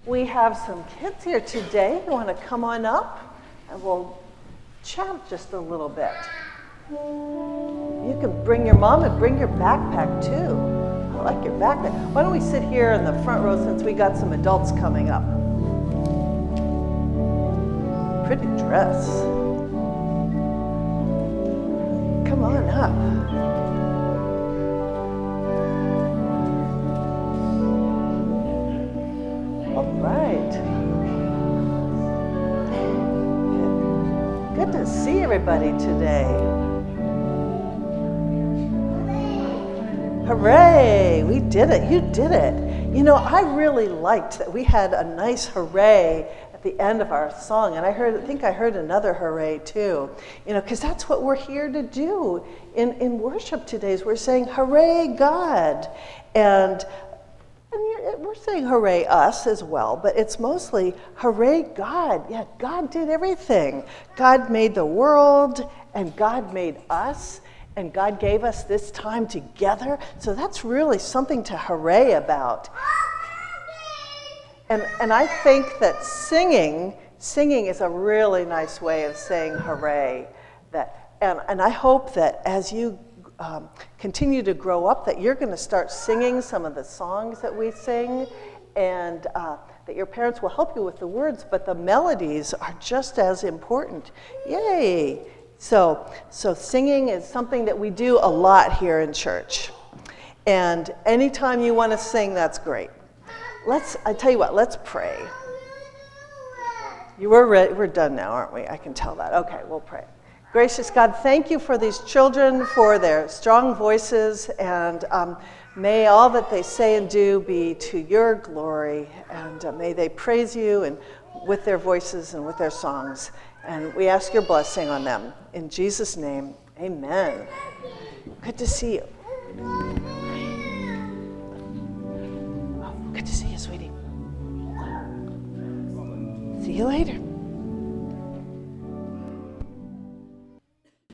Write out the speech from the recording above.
We have some kids here today who want to come on up and we'll chat just a little bit. You can bring your mom and bring your backpack too. I like your backpack. Why don't we sit here in the front row since we got some adults coming up. Pretty dress. Come on up. All right. Good to see everybody today. Hooray! We did it. You did it. You know, I really liked that we had a nice hooray at the end of our song, and I think I heard another hooray too. You know, because that's what we're here to do in worship today. Is we're saying hooray God, and we're saying hooray us as well, but it's mostly hooray God. Yeah, God did everything. God made the world, and God made us, and God gave us this time together. So that's really something to hooray about. And I think that singing is a really nice way of saying hooray. And I hope that as you continue to grow up, that you're going to start singing some of the songs that we sing, and that your parents will help you with the words, but the melodies are just as important. Yay! So singing is something that we do a lot here in church. And anytime you want to sing, that's great. I tell you what, let's pray. We're done now, aren't we? I can tell that. Okay, we'll pray. Gracious God, thank you for these children, for their strong voices, and may all that they say and do be to your glory, and may they praise you and with their voices and with their songs. And we ask your blessing on them. In Jesus' name, amen. Good to see you. Good to see you, sweetie. See you later.